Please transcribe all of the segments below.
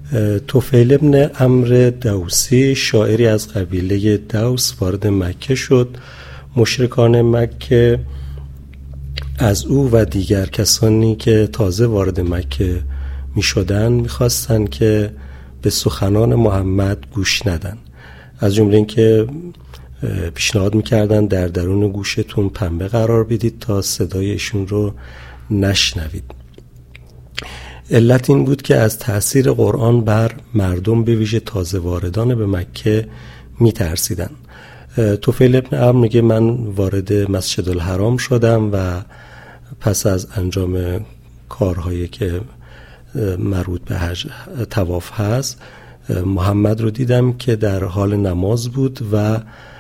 طفیل ابن عمرو دوسی شاعری از قبیله دوس وارد مکه شد. مشرکان مکه از او و دیگر کسانی که تازه وارد مکه می شدن می خواستن که به سخنان محمد گوش ندن، از جمله این که پیشنهاد می کردن در درون گوشتون پنبه قرار بدید تا صدای ایشون رو نشنوید. علت این بود که از تأثیر قرآن بر مردم به ویژه تازه واردان به مکه می ترسیدن. طفیل ابن عمرو میگه من وارد مسجد الحرام شدم و پس از انجام کارهایی که مربوط به حج طواف هست محمد رو دیدم که در حال نماز بود و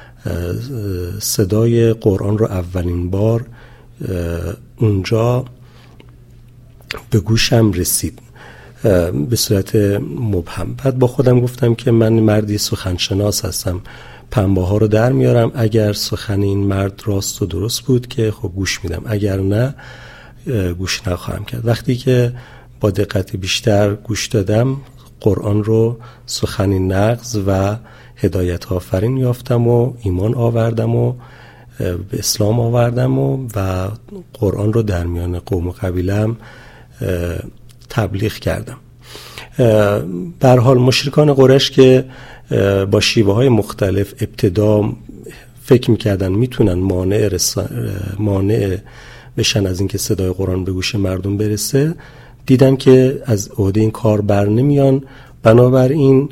صدای قرآن رو اولین بار اونجا به گوشم رسید به صورت مبهم. بعد با خودم گفتم که من مردی سخنشناس هستم، پنبه ها رو در میارم، اگر سخن این مرد راست و درست بود که خب گوش میدم، اگر نه گوش نخواهم کرد. وقتی که با دقت بیشتر گوش دادم قرآن رو سخنی نغز و هدایت آفرین یافتم و ایمان آوردم و به اسلام آوردم و قرآن رو در میان قوم و قبیله‌ام تبلیغ کردم. به هر حال مشرکان قریش که با شیوه های مختلف ابتدا فکر میکردن میتونن مانع بشن از اینکه صدای قرآن به گوش مردم برسه، دیدن که از عهده این کار بر نمیان، بنابراین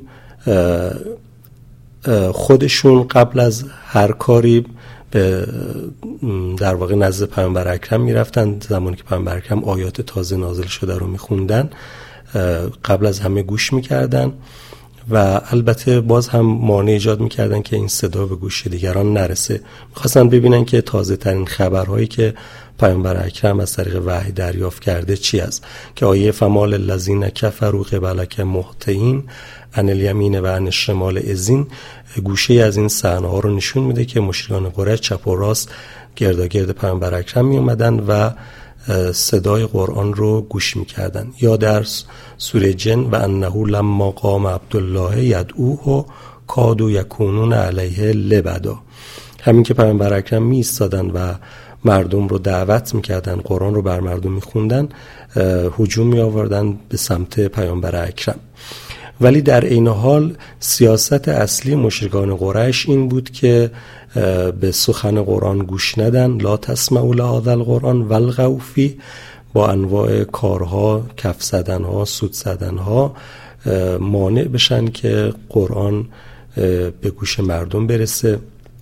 خودشون قبل از هر کاری به در واقع نزد پیامبر اکرم میرفتن. زمانی که پیامبر اکرم آیات تازه نازل شده رو میخوندن قبل از همه گوش میکردن و البته باز هم مانع ایجاد میکردن که این صدا به گوش دیگران نرسه. میخواستن ببینن که تازه ترین خبرهایی که پیامبر اکرم از طریق وحی دریافت کرده چی است، که آیه فمال الذین کفروا قبلک مهطعین عن الیمین و عن الشمال عزین گوشه از این صحنه ها رو نشون میده که مشرکان قریش چپ و راست گرداگرد پیامبر اکرم می اومدن و صدای قرآن رو گوش میکردن. یا در سوره جن و انه لما قام عبدالله یدعوه کادوا یکونون علیه لبدا، همین که پیامبر اکرم می ایستادن و مردم رو دعوت میکردن، قرآن رو بر مردم میخوندن، هجوم می آوردن به سمت پیامبر اکرم. ولی در این حال سیاست اصلی مشرکان قریش این بود که به سخن قرآن گوش ندن، لا تسمعوا لهذا القرآن والغوا فیه، با انواع کارها، کف زدنها، سوت زدنها مانع بشن که قرآن به گوش مردم برسه.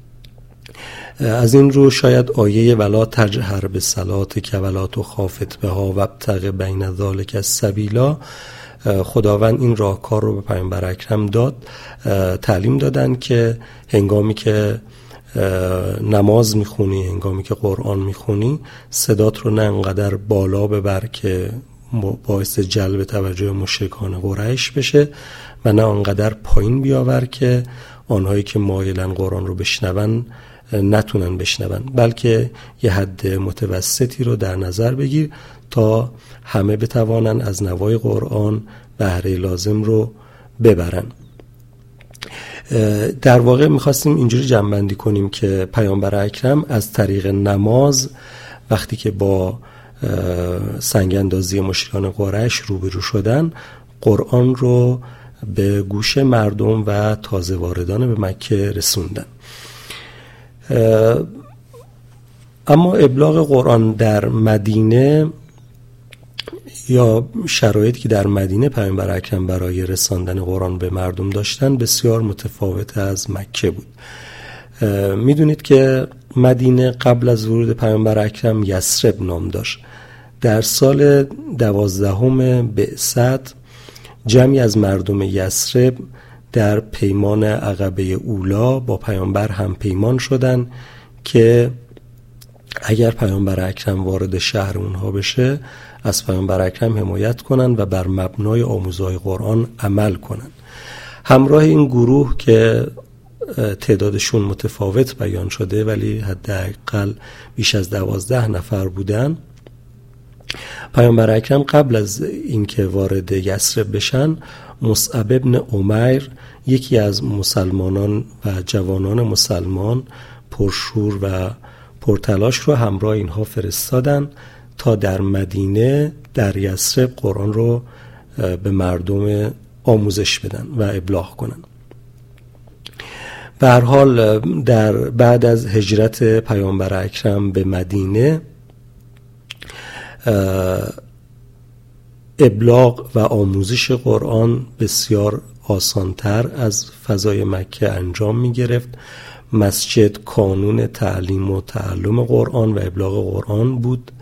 از این رو شاید آیه ولا تجهر بصلاتک ولا تخافت بها وابتغ بین ذلک السبیلا، خداوند این راهکار رو به پیامبر اکرم داد، تعلیم دادن که هنگامی که نماز میخونی، هنگامی که قرآن میخونی، صدات رو نه انقدر بالا ببر که باعث جلب توجه مشرکان قریش بشه و نه انقدر پایین بیاور که آنهایی که مایلن قرآن رو بشنون نتونن بشنون، بلکه یه حد متوسطی رو در نظر بگیر تا همه بتوانن از نوای قرآن بهره لازم رو ببرن. در واقع میخواستیم اینجوری جمع‌بندی کنیم که پیامبر اکرم از طریق نماز وقتی که با سنگ‌اندازی مشرکان قریش روبرو شدن، قرآن رو به گوش مردم و تازه واردان به مکه رسوندن. اما ابلاغ قرآن در مدینه یا شرایطی که در مدینه پیامبر اکرم برای رساندن قرآن به مردم داشتن بسیار متفاوت از مکه بود. میدونید که مدینه قبل از ورود پیامبر اکرم یثرب نام داشت. در سال 12 بعثت جمعی از مردم یثرب در پیمان عقبه اولا با پیامبر هم پیمان شدن که اگر پیامبر اکرم وارد شهر اونها بشه از پیامبر اکرم حمایت کنن و بر مبنای آموزهای قرآن عمل کنن. همراه این گروه که تعدادشون متفاوت بیان شده ولی حداقل بیش از 12 نفر بودن، پیامبر اکرم قبل از اینکه وارد یثرب بشن مصعب ابن عمیر یکی از مسلمانان و جوانان مسلمان پرشور و پرتلاش رو همراه اینها فرستادن تا در مدینه در یثرب قرآن رو به مردم آموزش بدن و ابلاغ کنن. به هر حال در بعد از هجرت پیامبر اکرم به مدینه ابلاغ و آموزش قرآن بسیار آسانتر از فضای مکه انجام می گرفت. مسجد کانون تعلیم و تعلم قرآن و ابلاغ قرآن بود.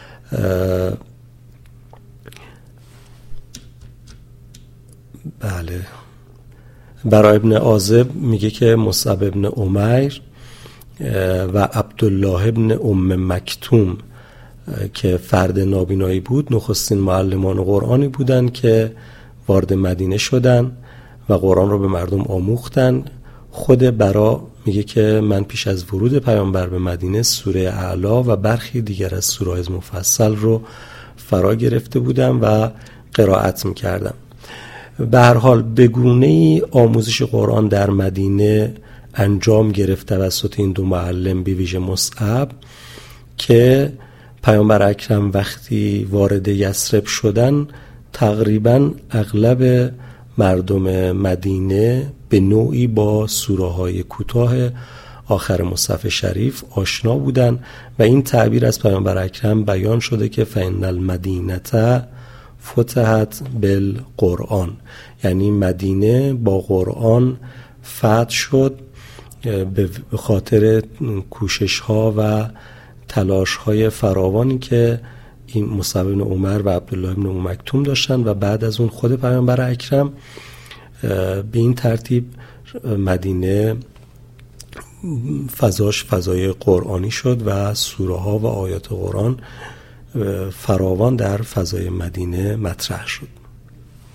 بله، برای ابن عازب میگه که مصعب ابن عمیر و عبدالله ابن ام مکتوم که فرد نابینایی بود نخستین معلمان قرآنی بودند که وارد مدینه شدن و قرآن رو به مردم آموختن. خود برا میگه که من پیش از ورود پیامبر به مدینه سوره اعلی و برخی دیگر از سوره‌های مفصل رو فرا گرفته بودم و قرائت میکردم. به هر حال به گونه‌ای آموزش قرآن در مدینه انجام گرفت توسط این دو معلم، به ویژه مصعب، که پیامبر اکرم وقتی وارد یثرب شدن تقریباً اغلب مردم مدینه به نوعی با سوره‌های کوتاه آخر مصحف شریف آشنا بودن و این تعبیر از پیامبر اکرم بیان شده که فإن المدینة فتحت بالقرآن، یعنی مدینه با قرآن فتح شد به خاطر کوشش ها و تلاش های فراوانی که این مصعب بن عمر و عبدالله بن ام مکتوم داشتن و بعد از اون خود پیامبر اکرم. به این ترتیب مدینه فضاش فضای قرآنی شد و سوره ها و آیات قرآن فراوان در فضای مدینه مطرح شد.